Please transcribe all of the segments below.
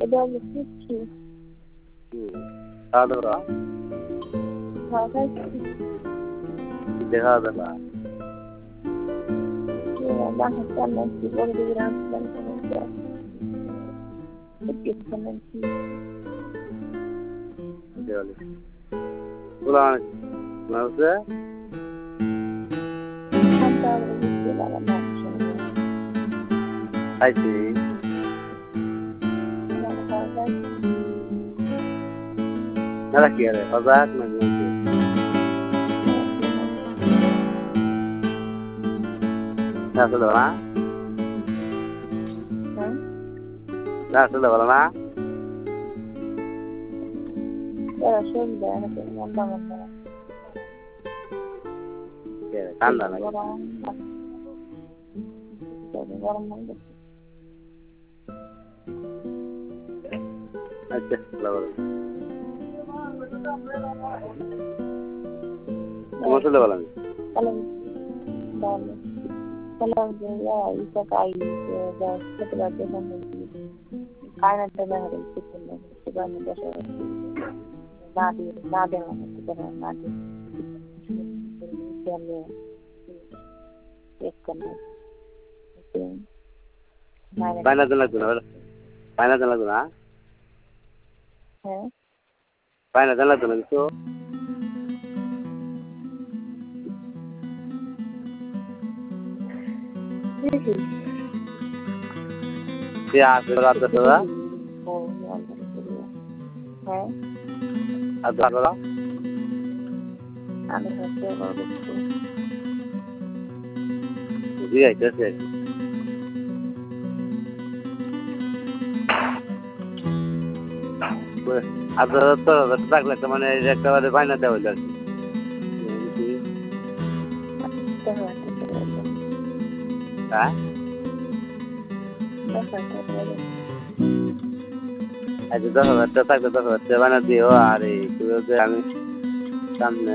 এটা আমি শিখছি। খাওয়া দাওয়া খাওয়া খাইছি। খাওয়া দাওয়া বাসার চালাচ্ছি বড় দিকে রান্নার সমস্যা চালাচ্ছি। খাইছি মেলা কি আরে হজাক নাকি আসলে না আসলে বলো না ঠান্ডা লাগে আচ্ছা তোমার সাথে বলো পায়না তো লাগতো না পায়না তো লাগতো না পায়না তো লাগতো না কিছু থাকলে তো মানে একেবারে বায়না দেওয়া হইল আর কি 10,000 থাকলে 10,000 বানা দিও আর এই আমি সামনে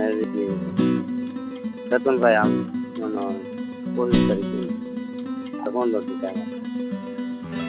বেতন পাই আমি 25 তারিখে তখন 10 টাকা